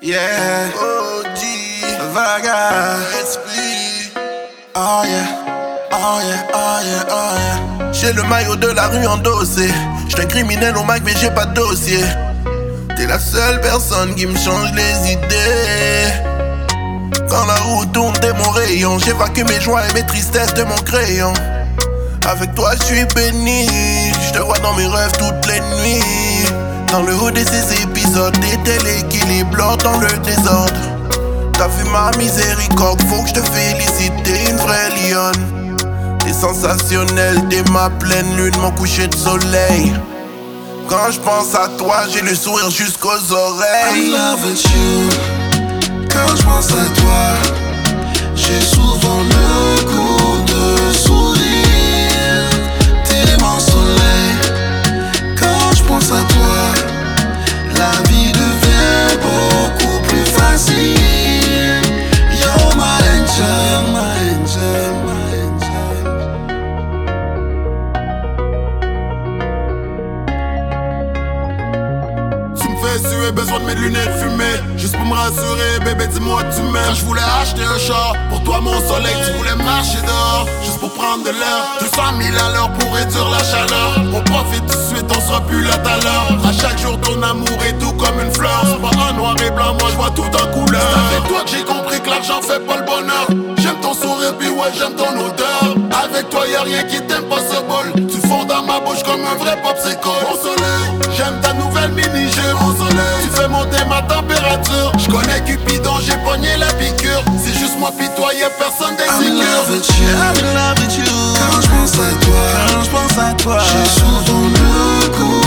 Yeah, OG, Vaga, esprit. Oh yeah, oh yeah, oh yeah, oh yeah. J'ai le maillot de la rue endossé. J'suis un criminel au Mac mais j'ai pas de dossier. T'es la seule personne qui me change les idées. Quand la roue tourne, t'es mon rayon. J'évacue mes joies et mes tristesses de mon crayon. Avec toi je suis béni. Je te vois dans mes rêves toutes les nuits. Dans le haut de ces épisodes, t'étais l'équilibre dans le désordre. T'as vu ma miséricorde, faut que je te félicite, t'es une vraie lionne. T'es sensationnel, t'es ma pleine lune, mon coucher de soleil. Quand je pense à toi, j'ai le sourire jusqu'aux oreilles. I'm in love with you. Quand je pense à toi, j'ai souvent le goût de sourire. T'es mon soleil. Quand je pense à toi, la vie devient beaucoup plus facile. You're my angel, my angel, my angel. Tu me fais suer, besoin de mes lunettes fumées. Juste pour me rassurer, bébé, dis-moi que tu m'aimes. Quand je voulais acheter un char, pour toi mon soleil, tu voulais marcher dehors. Juste pour prendre de l'air, 200 000 à l'heure pour réduire la chaleur. On profite tout de suite, on sera plus là tout à l'heure. À chaque jour, ton amour est tout comme une fleur. C'est pas un noir et blanc, moi je vois tout en couleur. C'est avec toi que j'ai compris que l'argent fait pas le bonheur. J'aime ton sourire, puis ouais, j'aime ton odeur. Avec toi, y'a rien qui t'aime pas ce bol. Tu fonds dans ma bouche comme un vrai popsicle. Mon soleil, j'aime ta nouvelle mini-jeu. Mon soleil, tu fais monter ma température. J'connais Cupidon, j'ai pogné la piqûre. C'est juste moi pis toi, y'a personne I'm in love d'insécure. with you. I'm in love with you. Quand je pense à toi, Quand je pense à toi, j'ai souvent le goût